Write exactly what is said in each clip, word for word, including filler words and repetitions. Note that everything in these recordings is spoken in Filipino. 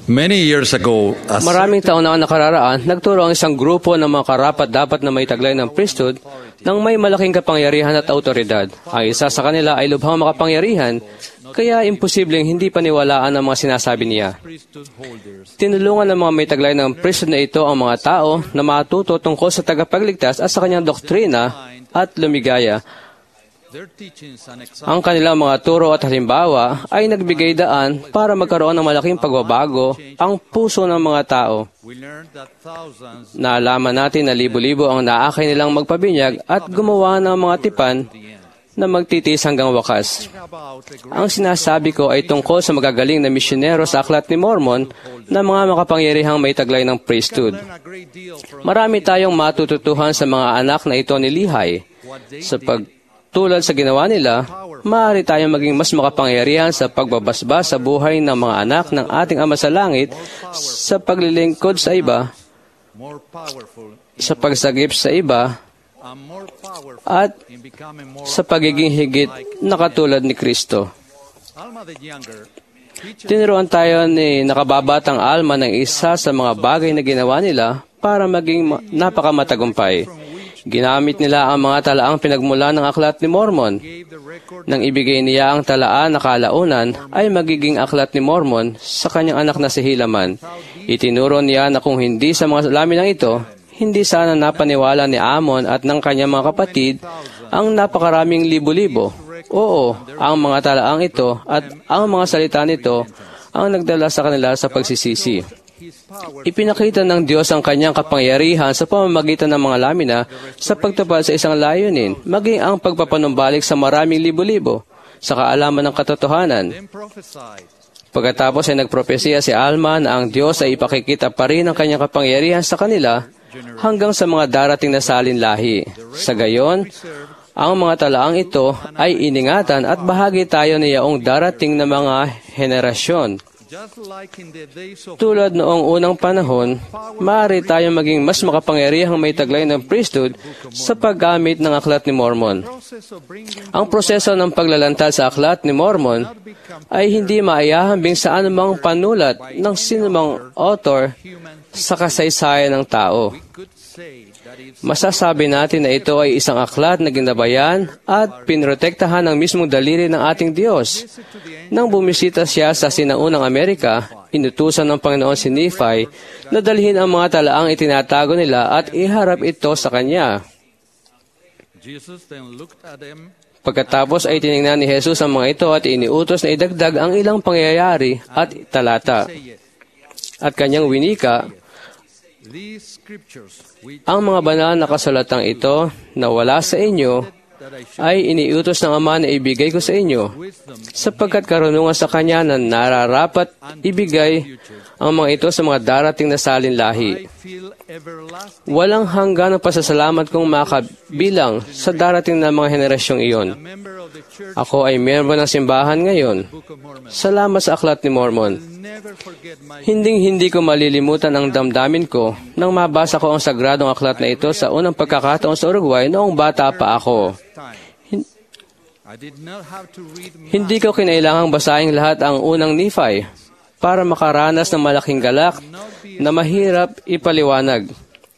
Many years ago, a Maraming taon na nakararaan, nagturo ang isang grupo ng mga karapat-dapat na may taglay ng priesthood ng may malaking kapangyarihan at autoridad. Ang isa sa kanila ay lubhang makapangyarihan, kaya imposibleng hindi paniwalaan ang mga sinasabi niya. Tinulungan ng mga may taglay ng priesthood na ito ang mga tao na matuto tungkol sa tagapagligtas at sa kanyang doktrina at lumigaya. Ang kanilang mga turo at halimbawa ay nagbigay daan para magkaroon ng malaking pagbabago ang puso ng mga tao. Naalaman natin na libo-libo ang naakay nilang magpabinyag at gumawa ng mga tipan na magtitiis hanggang wakas. Ang sinasabi ko ay tungkol sa magagaling na misyonero sa Aklat ni Mormon na mga makapangyarihang may taglay ng priesthood. Marami tayong matututuhan sa mga anak na ito ni Lehi. Sa pag Tulad sa ginawa nila, maaari tayong maging mas makapangyarihan sa pagbabasbas sa buhay ng mga anak ng ating Ama sa Langit sa paglilingkod sa iba, sa pagsagip sa iba, at sa pagiging higit na katulad ni Kristo. Tinuruan tayo ni nakababatang Alma ng isa sa mga bagay na ginawa nila para maging napakamatagumpay. Ginamit nila ang mga talaang pinagmula ng Aklat ni Mormon. Nang ibigay niya ang talaan na kalaunan ay magiging Aklat ni Mormon sa kanyang anak na si Helaman. Itinuro niya na kung hindi sa mga laminang ito, hindi sana napaniwala ni Amon at ng kanyang mga kapatid ang napakaraming libo-libo. Oo, ang mga talaang ito at ang mga salita nito ang nagdala sa kanila sa pagsisisi. Ipinakita ng Diyos ang kanyang kapangyarihan sa pamamagitan ng mga lamina sa pagtupad sa isang layunin, maging ang pagpapanumbalik sa maraming libo-libo sa kaalaman ng katotohanan. Pagkatapos ay nagpropesiya si Alma na ang Diyos ay ipakikita pa rin ang kanyang kapangyarihan sa kanila hanggang sa mga darating na salinlahi. Sa gayon, ang mga talaang ito ay iningatan at bahagi tayo niyaong darating na mga henerasyon. Tulad noong unang panahon, maaari tayong maging mas makapangyarihang may taglay ng priesthood sa paggamit ng Aklat ni Mormon. Ang proseso ng paglalantad sa Aklat ni Mormon ay hindi maayahambing sa anumang panulat ng sinumang author sa kasaysayan ng tao. Masasabi natin na ito ay isang aklat na ginabayan at pinrotektahan ng mismong daliri ng ating Diyos. Nang bumisita siya sa sinaunang Amerika, inutusan ng Panginoon si Nephi na dalhin ang mga talaang itinatago nila at iharap ito sa kanya. Pagkatapos ay tinignan ni Jesus ang mga ito at iniutos na idagdag ang ilang pangyayari at talata. At kanyang winika, ang mga banal na kasulatang ito na wala sa inyo ay iniutos ng Ama na ibigay ko sa inyo, sapagkat karunungan sa Kanya na nararapat ibigay ang mga ito sa mga darating na salinlahi. Walang hanggan ang pasasalamat kong makabilang sa darating na mga henerasyong iyon. Ako ay miyembro ng simbahan ngayon. Salamat sa Aklat ni Mormon. Hinding-hindi ko malilimutan ang damdamin ko nang mabasa ko ang sagradong aklat na ito sa unang pagkakataon sa Uruguay noong bata pa ako. Hindi ko kinailangang basahin lahat ang unang Nephi para makaranas ng malaking galak na mahirap ipaliwanag.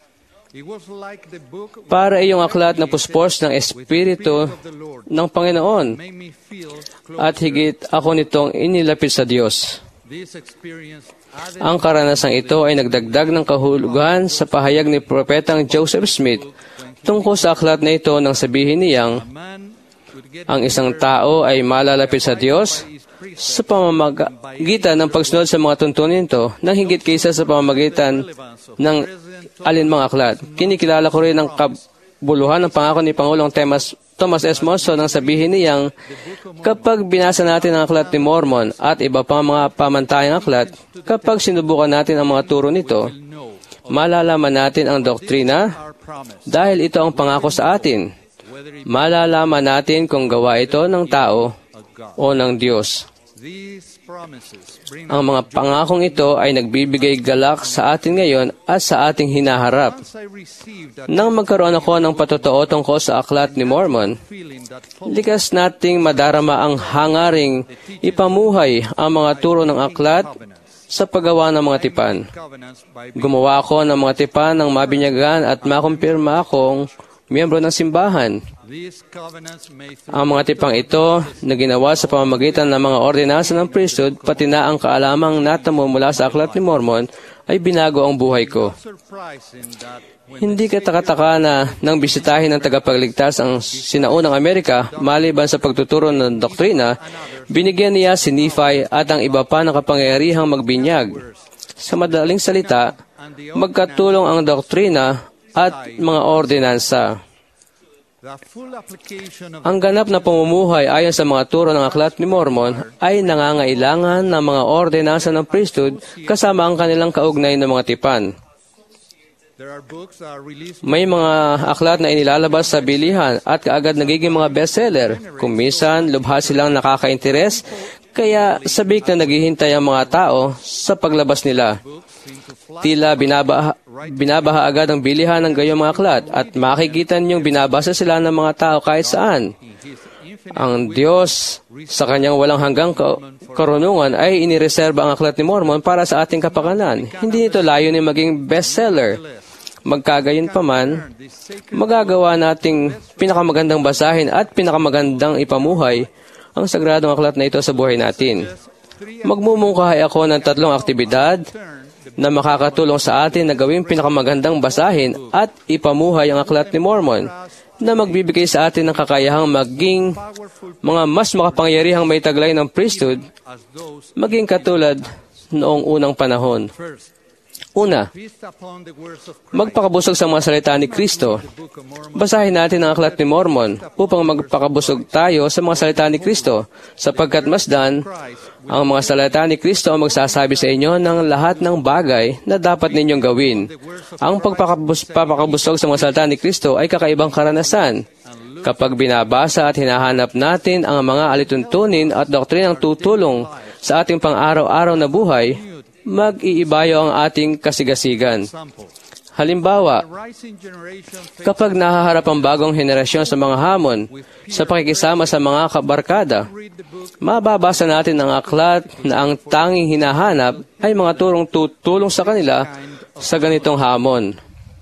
Para iyong aklat na puspos ng Espiritu ng Panginoon at higit ako nitong inilapit sa Diyos. Ang karanasang ito ay nagdagdag ng kahulugan sa pahayag ni Propetang Joseph Smith tungkol sa aklat na ito nang sabihin niyang, ang isang tao ay malalapit sa Diyos sa pamamagitan ng pagsunod sa mga tuntunin nito nang higit kaysa sa pamamagitan ng alinmang aklat. Kinikilala ko rin ang kabuluhan ng pangako ni Pangulong Thomas Thomas S. Monson nang sabihin niyang, kapag binasa natin ang Aklat ni Mormon at iba pang mga pamantayang aklat, kapag sinubukan natin ang mga turo nito, malalaman natin ang doktrina dahil ito ang pangako sa atin. Malalaman natin kung gawa ito ng tao o ng Diyos. Ang mga pangakong ito ay nagbibigay galak sa atin ngayon at sa ating hinaharap. Nang magkaroon ako ng patotoo tungkol sa Aklat ni Mormon, likas nating madarama ang hangaring ipamuhay ang mga turo ng aklat sa paggawa ng mga tipan. Gumawa ako ng mga tipan ng mabinyagan at makumpirma akong miyembro ng simbahan. Ang mga tipang ito na ginawa sa pamamagitan ng mga ordinansa ng priesthood, pati na ang kaalamang natamo mula sa Aklat ni Mormon, ay binago ang buhay ko. Hindi katakataka na nang bisitahin ng tagapagligtas ang sinaunang Amerika, maliban sa pagtuturo ng doktrina, binigyan niya si Nephi at ang iba pa ng kapangyarihang magbinyag. Sa madaling salita, magkatulong ang doktrina at mga ordinansa. Ang ganap na pamumuhay ayon sa mga turo ng Aklat ni Mormon ay nangangailangan ng mga ordinansa ng priesthood kasama ang kanilang kaugnay ng mga tipan. May mga aklat na inilalabas sa bilihan at kaagad nagiging mga bestseller. Kung minsan, lubha silang nakaka-interes, kaya sabik na naghihintay ang mga tao sa paglabas nila. Tila binabaha, binabaha agad ang bilihan ng gayong mga aklat at makikita niyong binabasa sila ng mga tao kahit saan. Ang Diyos, sa kanyang walang hanggang karunungan, ay inireserba ang Aklat ni Mormon para sa ating kapakanan. Hindi ito layo ni maging bestseller. Magkagayon pa man, magagawa nating pinakamagandang basahin at pinakamagandang ipamuhay ang sagradong aklat na ito sa buhay natin. Magmumungkahi ako ng tatlong aktibidad na makakatulong sa atin na gawing pinakamagandang basahin at ipamuhay ang Aklat ni Mormon na magbibigay sa atin ng kakayahang maging mga mas makapangyarihang may taglay ng priesthood, maging katulad noong unang panahon. Una, magpakabusog sa mga salita ni Kristo. Basahin natin ang Aklat ni Mormon upang magpakabusog tayo sa mga salita ni Kristo, sapagkat masdan, ang mga salita ni Kristo ang magsasabi sa inyo ng lahat ng bagay na dapat ninyong gawin. Ang pagpapakabusog sa mga salita ni Kristo ay kakaibang karanasan. Kapag binabasa at hinahanap natin ang mga alituntunin at doktrinang tutulong sa ating pang-araw-araw na buhay, mag-iibayo ang ating kasigasigan. Halimbawa, kapag nahaharap ang bagong henerasyon sa mga hamon sa pakikisama sa mga kabarkada, mababasa natin ang aklat na ang tanging hinahanap ay mga turong tutulong sa kanila sa ganitong hamon.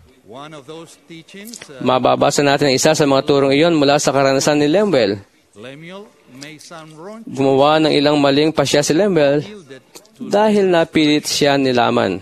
Mababasa natin ang isa sa mga turong iyon mula sa karanasan ni Lemuel. Gumawa ng ilang maling pasya si Lemuel dahil napilit siya nilaman.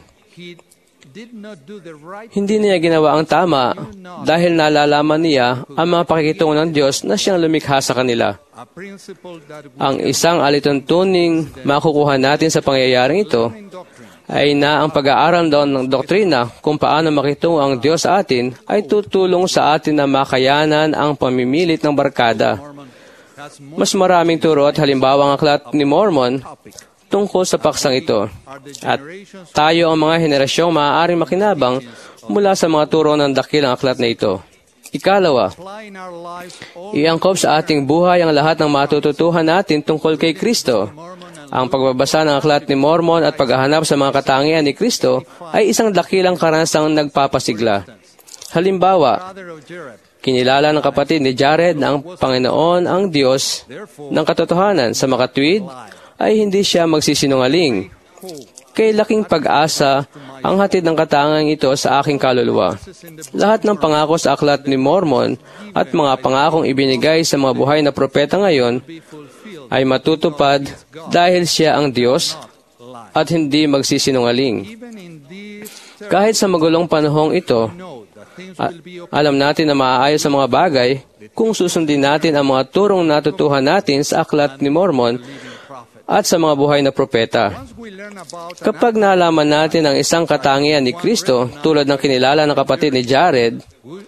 Hindi niya ginawa ang tama dahil nalalaman niya ang mga pakikitungo ng Diyos na siyang lumikha sa kanila. Ang isang alituntuning makukuha natin sa pangyayaring ito ay na ang pag-aaral daw ng doktrina kung paano makitungo ang Diyos sa atin ay tutulong sa atin na makayanan ang pamimilit ng barkada. Mas maraming turo at halimbawa ang Aklat ni Mormon tungkol sa paksang ito. At tayo ang mga henerasyong maaaring makinabang mula sa mga turo ng dakilang aklat na ito. Ikalawa, iangkop sa ating buhay ang lahat ng matututuhan natin tungkol kay Kristo. Ang pagbabasa ng Aklat ni Mormon at paghahanap sa mga katangian ni Kristo ay isang dakilang karanasang nagpapasigla. Halimbawa, kinilala ng kapatid ni Jared na ang Panginoon ang Diyos ng katotohanan. Sa makatwid, ay hindi siya magsisinungaling. Kay laking pag-asa ang hatid ng katangiang ito sa aking kaluluwa. Lahat ng pangako sa Aklat ni Mormon at mga pangakong ibinigay sa mga buhay na propeta ngayon ay matutupad dahil siya ang Diyos at hindi magsisinungaling. Kahit sa magulong panahong ito, alam natin na maaayos ang mga bagay kung susundin natin ang mga turong natutuhan natin sa Aklat ni Mormon at sa mga buhay na propeta. Kapag nalaman natin ang isang katangian ni Kristo, tulad ng kinilala ng kapatid ni Jared,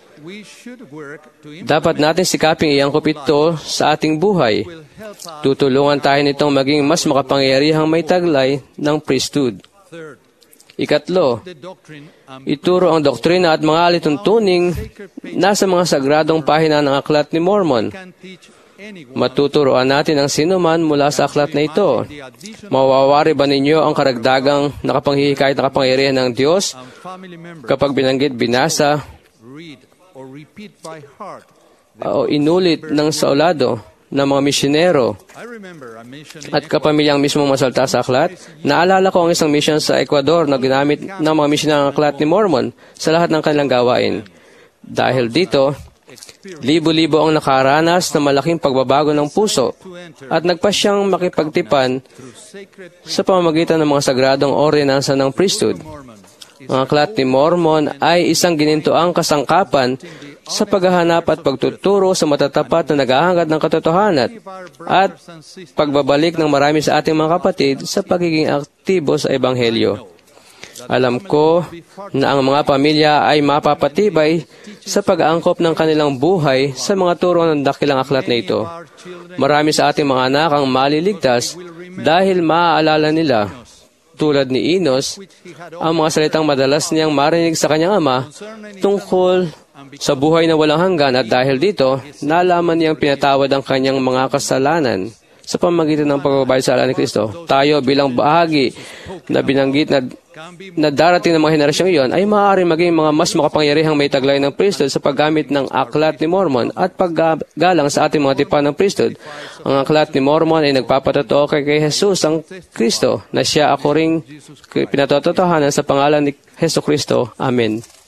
dapat natin sikaping iangkop ito sa ating buhay. Tutulungan tayo nitong maging mas makapangyarihang may taglay ng priesthood. Ikatlo, ituro ang doktrina at mga alituntuning nasa mga sagradong pahina ng Aklat ni Mormon. Matuturoan natin ang sinuman mula sa aklat na ito. Mawawari ba ninyo ang karagdagang nakapanghihikayat na kapangyarihan ng Diyos kapag binanggit, binasa, o inulit ng saulado ng mga misyonero at kapamilyang mismo masalta sa aklat. Naalala ko ang isang mission sa Ecuador na ginamit ng mga misyonero ng aklat ni Mormon sa lahat ng kanilang gawain. Dahil dito, libo-libo ang nakaranas ng malaking pagbabago ng puso at nagpasyang makipagtipan sa pamamagitan ng mga sagradong ordinansa ng priesthood. Ang aklat ni Mormon ay isang ginintuang kasangkapan sa paghahanap at pagtuturo sa matatapat na naghahangad ng katotohanan at pagbabalik ng marami sa ating mga kapatid sa pagiging aktibo sa Ebanghelyo. Alam ko na ang mga pamilya ay mapapatibay sa pag-aangkop ng kanilang buhay sa mga turo ng dakilang aklat na ito. Marami sa ating mga anak ang maliligtas dahil maaalala nila, tulad ni Enos, ang mga salitang madalas niyang marinig sa kanyang ama tungkol sa buhay na walang hanggan, at dahil dito, nalaman niyang pinatawad ang kanyang mga kasalanan sa pamamagitan ng pagbabayad sa ala ni Kristo. Tayo bilang bahagi na binanggit na, na darating ng mga henerasyong iyon ay maaaring maging mga mas makapangyarihang may taglay ng priesthood sa paggamit ng aklat ni Mormon at paggalang sa ating mga tipan ng priesthood. Ang aklat ni Mormon ay nagpapatotoo kay, kay Jesus ang Kristo na siya ako ring pinatotohanan sa pangalan ni Jesu Kristo. Amen.